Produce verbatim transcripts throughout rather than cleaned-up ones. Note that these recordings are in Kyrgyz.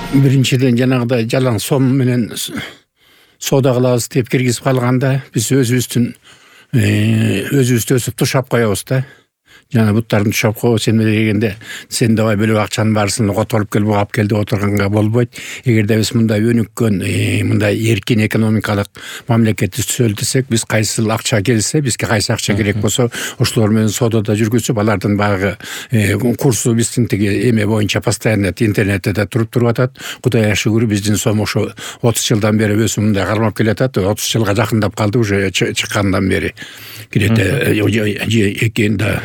Биринчиден жанагыдай жалаң сом менен соода кылабыз деп киргизип калганда биз өзүбүздүн өзүбүздү өсүп тушап коебуз да. Жана буттардын тушап коебуз эмне дегенде сен давай бөлөк акчанын баарысын которуп кел, буга алып кел деп отурганга болбойт. Эгерде биз мындай өнүккөн, мындай эркин экономикалык мамлекетти түзөлтсек, биз кайсыл акча келсе, бизге кайсы акча керек болсо, ошолор менен соодада жүргүзүп, алардын багы курсу биздин тиги эме боюнча постоянно интернетте да туруп туруп атат. Кудайга шүгүр биздин сом ошо отуз жылдан бери өсүп мындай кармап келатат. отуз жылга жакындап калды уже чыккандан бери. Кирете экинде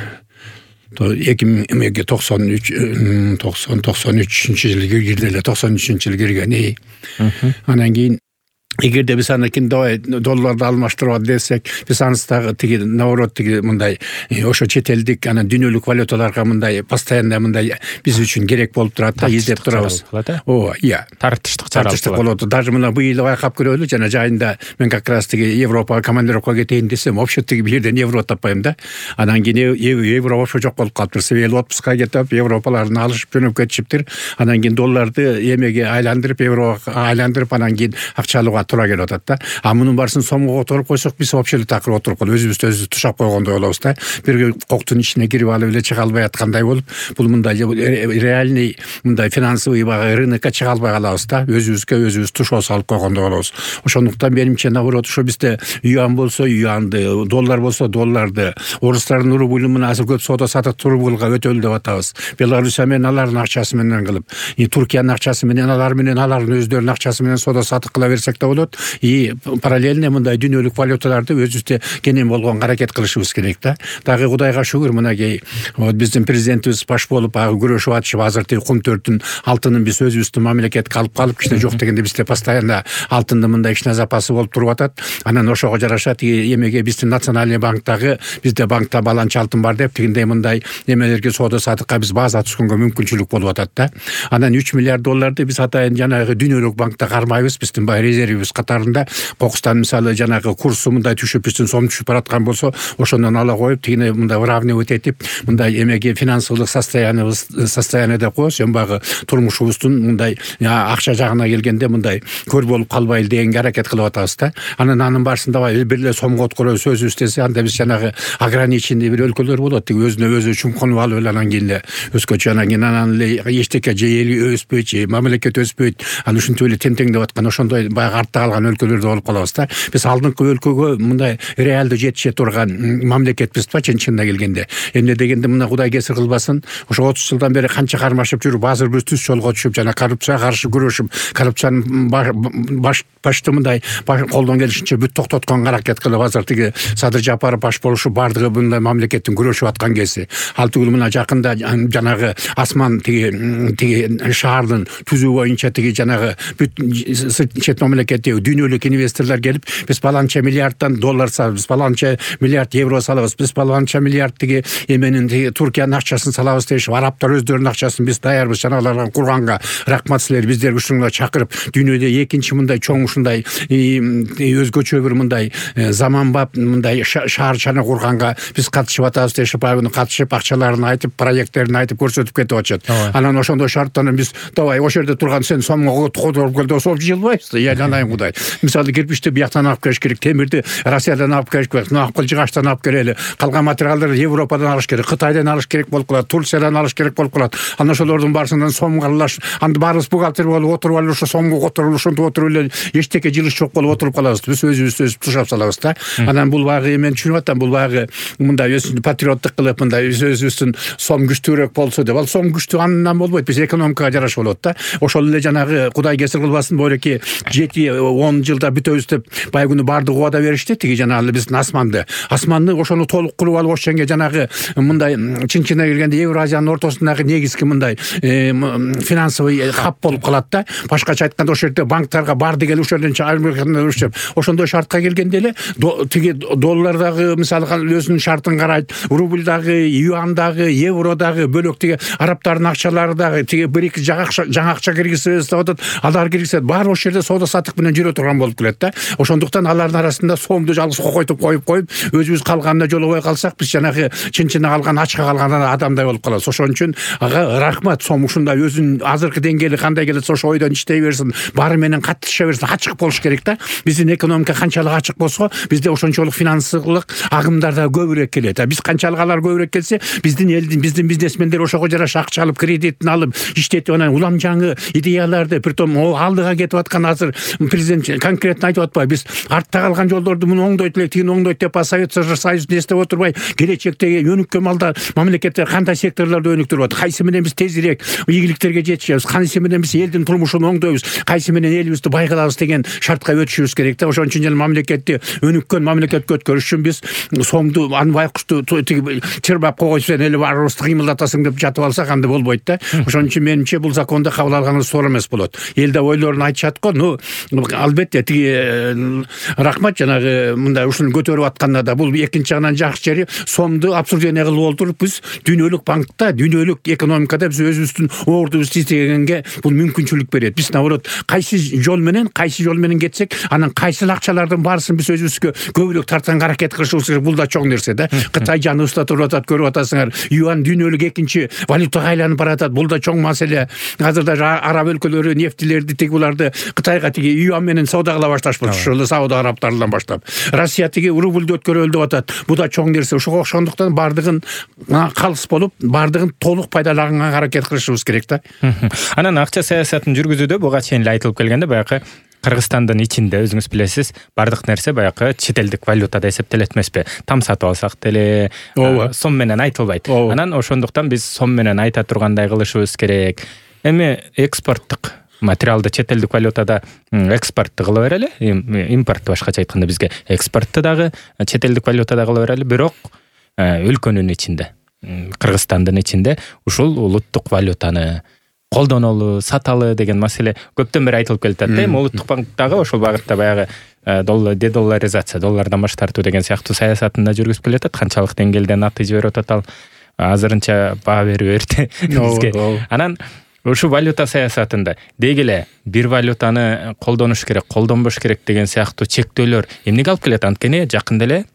эки миң токсон үч токсон токсон үчүнчү жылы кирди эле, токсон үчүнчү жылы кирген. Анан кийин эгерде биз аны киндебай долларды алмаштырып десек, биз аныстагы тиги наоборот тиги мындай ошо чет элдик анан дүйнөлүк валюталарга мындай постоянно мындай биз үчүн керек болуп турат да, издеп турабыз. Ооба, iya. Тартыштык тартыштык болот. Даже мына быйыл байкап көрөлү, жана жайында мен как раз тиги Европага командировкага кетейин десем, вообще тиги бир жерден евро таппайм да. Анан кийин евро вообще жок болуп калыптыр. Себеби отпуска кетип, европаларын алышып жөнөп кетишиптир. Анан кийин долларды эмеге айландырып, еврого айландырып, анан кийин акча алууга тура келип атат да. А мунун барысын сомго которуп койсок, биз вообще эле такыр отуруп калып, өзүбүздү өзүбүз тушап койгондой болобуз да. Бир коктун ичине кирип алып эле чыга албай аткандай болуп, бул мындай реальный мындай финансовый багы рынокко чыга албай калабыз да. Өзүбүзгө өзүбүз тушоо салып койгондой болобуз. Ошондуктан менимче наоборот ошо бизде юан болсо юанды, доллар болсо долларды, орустардын рубль менен азыр көп соода сатып рубльга өтөлү деп атабыз. Белоруссия менен алардын акчасы менен кылып, Туркиянын акчасы менен алар менен алардын өздөрүнүн акчасы менен соода сатып кыла берсек да болот. И параллельно мындай дүйнөлүк валюталарды өзүбүздө кенен болгон аракет кылышыбыз керек да. Дагы Кудайга шүгүр, мынакей вот биздин президентибиз баш болуп агы күрөшүп атышып, азыр тиги кум төрттүн алтынын биз өзүбүздүн мамлекетке алып калып, кичине жок дегенде бизде постоянно алтындын мындай кичине запасы болуп туруп атат. Анан ошого жараша тиги эмеге биздин национальный банктагы бизде банкта баланча алтын бар деп тигиндей мындай эмелерге соода сатыкка биз база түзгөнгө мүмкүнчүлүк болуп атат да. Анан үч миллиард долларды биз атайын жанагы дүйнөлүк банкта кармайбыз, биздин бай резервибиз катарында. Кокустан мисалы жанагы курсу мындай түшүп, биздин сом түшүп бараткан болсо, ошондон ала коюп, тигине мындай выравнивать этип, мындай эмеге финансылык состояниебиз состояниеде коебуз, эмбагы турмушубуздун мындай акча жагына келгенде мындай көр болуп калбайлы дегенге аракет кылып атабыз да. Анан анын барысында бай бир эле сомго откороюбуз өзүбүз десе, анда биз жанагы ограниченный бир өлкөлөр болот, тиги өзүнө өзү чумкунуп алып эле анан кийин эле өскөчө, анан кийин анан эле эчтеке же эл өспөйт, же мамлекет өспөйт, анан ушинтип эле темтеңдеп аткан ошондой баягы артта калган өлкөлөрдө болуп калабыз да. Биз алдыңкы өлкөгө мындай реалдуу жетише турган мамлекетпиз да, чынчына келгенде. Эмне дегенде мына Кудай кесир кылбасын, ошо отуз жылдан бери канча кармашып жүрүп, азыр биз түз жолго түшүп, жана коррупцияга каршы күрөшүп, коррупциянын баш башты мындай колдон келишинче бүт токтотконго аракет кылып, азыр тиги Садыр Жапаров баш болушу бардыгы мындай мамлекеттин күрөшүп аткан кези. Ал түгүл мына жакында жанагы асман тиги тиги шаардын түзүү боюнча тиги жанагы бүт чет мамлекетте дүйнөлүк инвесторлор келип, биз баланча миллиардтан доллар салабыз, баланча миллиард евро салабыз, биз баланча миллиард тиги эменин тиги Туркиянын акчасын салабыз дешип, арабтар өздөрүнүн акчасын биз даярбыз жанагыларга курганга. Рахмат силер, биздерге ушуңар чакырып, дүйнөдө экинчи мындай чоң ушундай өзгөчө бир мындай заманбап мындай шаар чана курганга биз катышып атабыз дешип, багы катышып, акчаларын айтып, проекттерин айтып көрсөтүп кетип атышат. Анан ошондой шарттан биз давай ошол жерде турган сен сомго которуп кел деп жылбайбыз. Я жанайын Кудай. Мисалы кирпичти бияктан алып келиш керек, темирди Россиядан алып келиш керек, накыл жыгачтан алып келели, калган материалдарды Европадан алыш керек, Кытайдан алыш керек болуп калат, Турциядан алыш керек болуп калат. Анан ошолордун барысынан сомго аралаш, анда баарыбыз бухгалтер болуп отуруп алып, ошо сомго которуп, ошентип отуруп эле эчтеке жылыш жок болуп отуруп калабыз. Биз өзүбүздү өзүбүз тушап салабыз да. Анан бул багы мен түшүнүп атам, бул багы мындай өзүн патриоттук кылып, мындай өзүбүздүн сом күчтүүрөөк болсо деп. Ал сом күчтүү андан болбойт, биз экономикага жараша болот да. Ошол эле жанагы Кудай кесир кылбасын, бореки жети он жылда бүтөбүз деп бай күнү бардыгы убада беришти, тиги жанагы биздин асманды. Асманды ошону толук куруп алып ошенге жанагы мындай чынчына келгенде Евразиянын ортосундагы негизги мындай финансовый хаб болуп калат да. Башкача айтканда ошол жерде банктарга барды келип ошол жерден чыгып, ошондой шартка келгенде эле тиги доллардагы мисалы өзүнүн шартын карайт, рубльдагы, юандагы, евродагы, бөлөк тиги арабтардын акчалары дагы тиги бир эки жаңа акча киргизебиз деп атат, алар киргизет, баары ошол жерде соода сатык менен жүрө турган болуп келет да. Ошондуктан алардын арасында сомду жалгыз кокойтуп коюп коюп өзүбүз калганына жолобой калсак биз жанагы чын-чын калган ачка калган адамдай болуп калабыз. Ошон үчүн ага рахмат, сом ушундай өзүнүн азыркы деңгээли кандай келет ошо ойдон иштей берсин, баары менен катташа берсин, ачык болуш керек да. Биздин экономика канчалык ачык болсо, бизде ошончолук финансылык агымдар да көбүрөөк келет. Биз канчалык алар көбүрөөк келсе, биздин элдин, биздин бизнесмендер ошого жараша акча алып, кредитин алып, иштетип, анан улам жаңы идеяларды, притом алдыга кетип аткан азыр президент конкретно айтып атпайбы, биз артта калган жолдорду муну оңдойт элек, тигини оңдойт деп Совет Союзун эстеп отурбай, келечектеги өнүккөн малда мамлекеттер кандай секторлорду өнүктүрүп атат, кайсы менен биз тезирээк ийгиликтерге жетишебиз, кайсы менен биз элдин турмушун оңдойбуз, кайсы менен элибизди байкалабыз деген шартка өтүшүбүз керек да. Ошон үчүн мамлекетти өнүккөн мамлекетке өткөрүш үчүн биз сомду аны байкушту чырбап койсоң эле барыбыз кыймылдатасың деп жатып алсак анда болбойт да. Ошон үчүн менимче бул законду кабыл алганыбыз туура эмес болот. Элде ойлорун айтышат го. Ну, албетте тиги рахмат жанагы мындай ушуну көтөрүп атканына да. Бул экинчи жагынан жакшы жери сомду обсуждение кылып олтуруп биз дүйнөлүк банкта, дүйнөлүк экономикада биз өзүбүздүн ордубузду издегенге бул мүмкүнчүлүк берет. Биз наоборот кайсы жол менен, кайсы жол менен кетсек, анан кайсы акчалардын баарысын биз өзүбүзгө көбүрөөк тартканга аракет кылышыбыз керек. Бул да чоң нерсе да. Кытай жаныбызда туруп атат, көрүп атасыңар. Юан дүйнөлүк экинчи валютага айланып баратат. Бул да чоң маселе. Азыр да араб өлкөлөрү нефтилерди тиги буларды Кытайга тиги юан менен сауда кыла башташпы. Ошол Сауд Арабтарынан баштап. Россия тиги рубльду өткөрөлү деп атат. Бу да чоң нерсе. Ошого ошондуктан бардыгын калыс болуп, бардыгын толук пайдаланганга аракет кылышыбыз керек да. Анан акча саясатын жүргүзүүдө буга чейин эле айтылып келгенде баягы Кыргызстандын ичинде өзүңүз билесиз, бардык нерсе баягы чет элдик валютада эсептелет эмеспи? Там сатып алсак деле сом менен айтылбайт. Анан ошондуктан биз сом менен айта тургандай кылышыбыз керек. Эми экспорттук материалды чет элдик валютада экспортту кыла берели, импорт башкача айтканда бизге экспортту дагы чет элдик валютада кыла берели, бирок өлкөнүн ичинде, Кыргызстандын ичинде ушул улуттук валютаны колдонолу, саталы деген маселе көптөн бери айтылып келет. Эми улуттук банк дагы ошол багытта баягы дедолларизация, доллардан баш тартуу деген сыяктуу саясатын да жүргүзүп келет. Канчалык деңгээлде натыйжа берип атат ал азырынча баа берүү эрте бизге. Анан ушу валюта саясатында дегеле бир валютаны колдонуш керек, колдонбош керек деген сыяктуу чектөөлөр эмнеге алып келет? Анткени жакында эле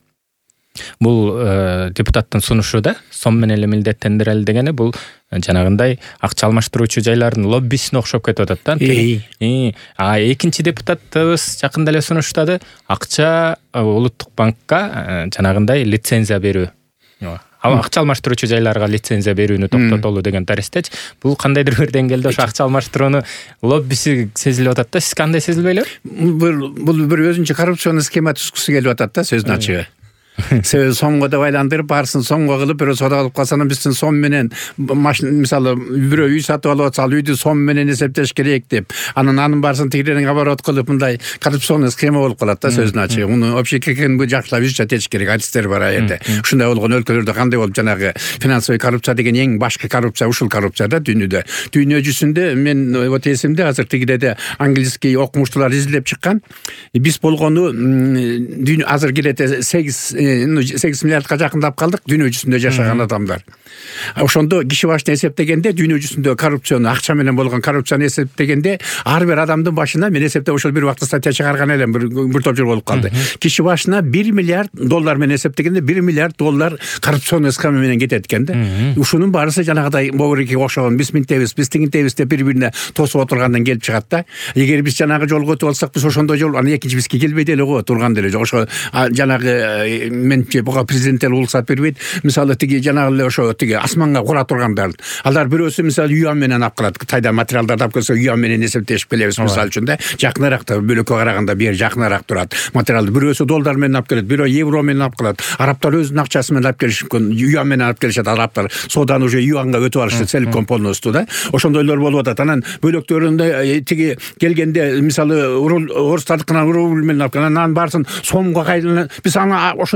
бул депутаттын сунушу да сом менен эле милдеттендирели дегени бул жанагындай акча алмаштыруучу жайлардын лоббисине окшоп кетип атат да. А экинчи депутатыбыз жакында эле сунуштады, акча улуттук банкка жанагындай лицензия берүү. Акча алмаштыруучу жайларга лицензия берүүнү токтотолу деген таристеч. Бул кандайдыр бир деңгээлде ошо акча алмаштырууну лоббиси сезилип атат да. Сиз кандай сезилбейлеби? Бул бир өзүнчө коррупционный схема түзгүсү келип атат да, сөздүн ачыгы. Себеби сомго деп айландырып, баарысын сомго кылып, бирөө соода кылып калса, биздин сом менен мисалы бирөө үй сатып алып атса, ал үйдү сом менен эсептеш керек деп, анан анын баарысын тигирен оборот кылып, мындай коррупционный схема болуп калат да, сөздүн ачыгы. Муну вообще кекенби жакшылап изучать этиш керек, адистер бар аерде. Ушундай болгон өлкөлөрдө кандай болуп, жанагы финансовый коррупция деген эң башкы коррупция ушул коррупция да дүйнөдө. Дүйнө жүзүндө мен вот эсимде азыр тигидеде английский окумуштуулар изилдеп чыккан. Биз болгону дүйнө азыр келете сегиз сегиз миллиардка жакындап калдык дүйнө жүзүндө жашаган адамдар. Ошондо киши башына эсептегенде дүйнө жүзүндө коррупцияны, акча менен болгон коррупцияны эсептегенде ар бир адамдын башына, мен эсептеп ошол бир убакта статья чыгарган элем, бир бир топ жыл болуп калды. Киши башына бир миллиард доллар менен эсептегенде бир миллиард доллар коррупционный схема менен кетет экен да. Ушунун баарысы жанагыдай бобуреке окшогон биз минтебиз, биз тигинтебиз деп бири-бирине тосуп отургандан келип чыгат да. Эгер биз жанагы жолго өтүп алсак, биз ошондой жол, аны экинчи бизге келбейт эле го, турган деле. Ошо жанагы менче буга президенттер уруксат бербейт. Мисалы тиги жанагы эле ошо тиги асманга кура тургандар. Алар бирөөсү мисалы юан менен алып калат. Кытайда материалдарды алып келсе юан менен эсептешип келебиз мисалы үчүн да. Жакыныракта бөлөккө караганда бир жакынырак турат. Материалды бирөөсү доллар менен алып келет, бирөө евро менен алып калат. Арабтар өзүнүн акчасы менен алып келишип, юан менен алып келишет арабтар. Сооданы уже юанга өтүп алышты целиком полностью да. Ошондойлор болуп атат. Анан бөлөктөрүндө тиги келгенде мисалы орустардыкынан рубль менен алып келет. Анан баарысын сомго кайрылып, биз аны ошо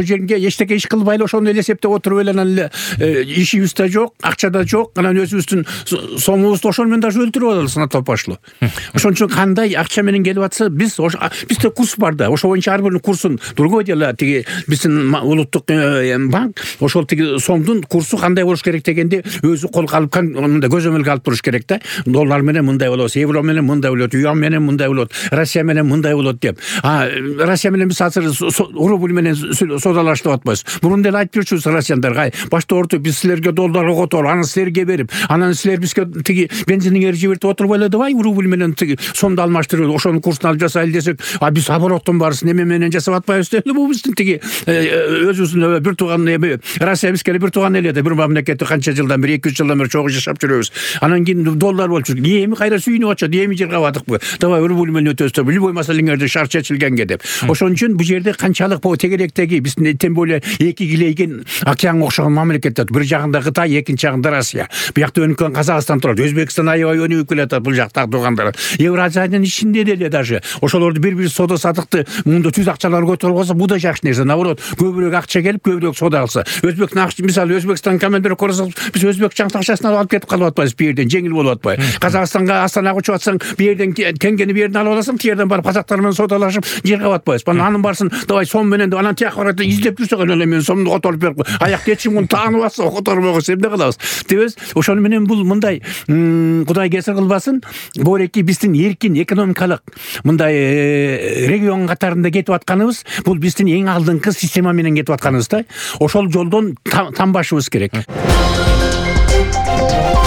ошол жерге эчтеке иш кылбай эле ошону эле эсептеп отуруп эле анан эле ишибиз да жок, акча да жок, анан өзүбүздүн сомубузду ошол менен дагы өлтүрүп алалы санатап башлоо. Ошон үчүн кандай акча менен келип атса, биз бизде курс бар да, ошо боюнча ар биринин курсун другой дело тиги биздин улуттук банк ошол тиги сомдун курсу кандай болуш керек дегенди өзү колго алып мындай көзөмөлгө алып туруш керек да. Доллар менен мындай болот, евро менен мындай болот, юан менен мындай болот, Россия менен мындай болот деп. А Россия менен биз азыр рубль менен содалаштып атпайбыз. Мурун деле айтып жүрчүбүз россияндарга, башта ортуп биз силерге долларга которуп, анан силерге берип, анан силер бизге тиги бензиниңерди жиберип отурбайлы давай рубль менен тиги сомду алмаштырып, ошонун курсун алып жасайлы десек, а биз обороттун баарысын эме менен жасап атпайбыз деп. Бул биздин тиги өзүбүздүн бир тууган эме Россия бизге бир тууган эле да, бир мамлекетте канча жылдан бери, эки жүз жылдан бери чогуу жашап жүрөбүз. Анан кийин доллар болуп жүр. Эми кайра сүйүнүп атышат, эми жыргабадыкпы? Давай рубль менен өтөбүз, любой маселеңерди шарт чечилгенге деп. Ошон үчүн бул жерде канчалык бул тегеректеги биздин тем более эки килейген океанга окшогон мамлекеттер. Бир жагында Кытай, экинчи жагында Россия. Биякта өнүккөн Казакстан турат, Өзбекстан аябай өнүгүп келатат бул жактагы туугандар. Евразиянын ичинде деле даже ошолорду бири-бири соода садыкты мында түз акчалар көтөрүп алса, бул да жакшы нерсе. Наоборот, көбүрөөк акча келип, көбүрөөк соода алса. Өзбектин акчасы, мисалы Өзбекстан командир көрсөк, биз өзбек чаңт акчасын алып кетип калып атпайбыз, бу жерден жеңил болуп атпайбы? Казакстанга, Астанага учуп атсаң, бу жерден теңгени бу жерден алып аласың, тип жерден барып казактар менен соодалашып, жыргап атпайбыз. Анан барсын, давай сом менен, анан тияк барат издеп жүрсөк эле мен сомду которуп берип, аяк кетчим муну таанып атса, которбой койсо эмне кылабыз? Дебез, ошону менен бул мындай Кудай кесир кылбасын, бореки биздин эркин экономикалык мындай регион катарында кетип атканыбыз, бул биздин эң алдыңкы система менен кетип атканыбыз да. Ошол жолдон танбашыбыз керек.